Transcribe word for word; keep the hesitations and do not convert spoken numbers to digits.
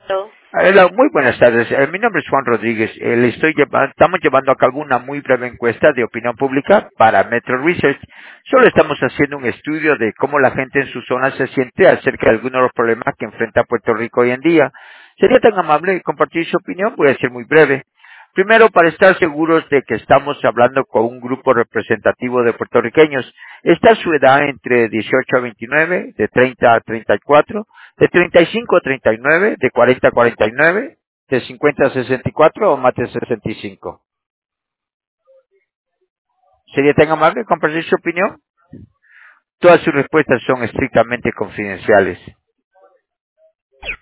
Hello. Hola, muy buenas tardes. Eh, mi nombre es Juan Rodríguez. Eh, le estoy lleva- estamos llevando a cabo una muy breve encuesta de opinión pública para Metro Research. Solo estamos haciendo un estudio de cómo la gente en su zona se siente acerca de algunos de los problemas que enfrenta Puerto Rico hoy en día. ¿Sería tan amable de compartir su opinión? Voy a ser muy breve. Primero, para estar seguros de que estamos hablando con un grupo representativo de puertorriqueños, ¿está su edad entre dieciocho a veintinueve, de treinta a treinta y cuatro, de treinta y cinco a treinta y nueve, de cuarenta a cuarenta y nueve, de cincuenta a sesenta y cuatro o más de sesenta y cinco? ¿Sería tan amable de compartir su opinión? Todas sus respuestas son estrictamente confidenciales.